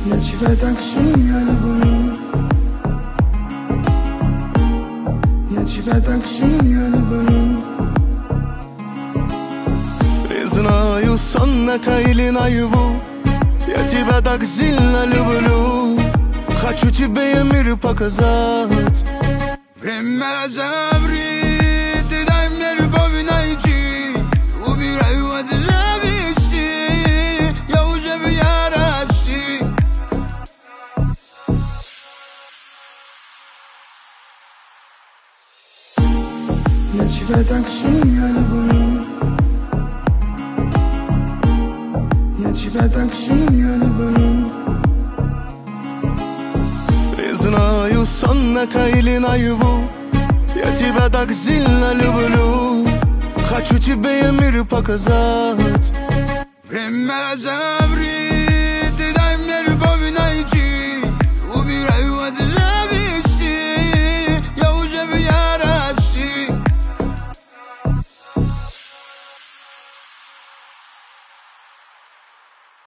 Я тебя так сильно люблю. Я тебя так сильно люблю. Признаю, сон это или наяву, я тебя так сильно люблю. Хочу тебе мир показать. Время разобрит, и дай мне любовь найти. Умираю от зависти, я уже в ярости. Я тебя так сильно люблю. Я тебя так сильно люблю. Признаю, сон это или наяву, я тебя так сильно люблю. Хочу тебе мир показать. Время разобрит.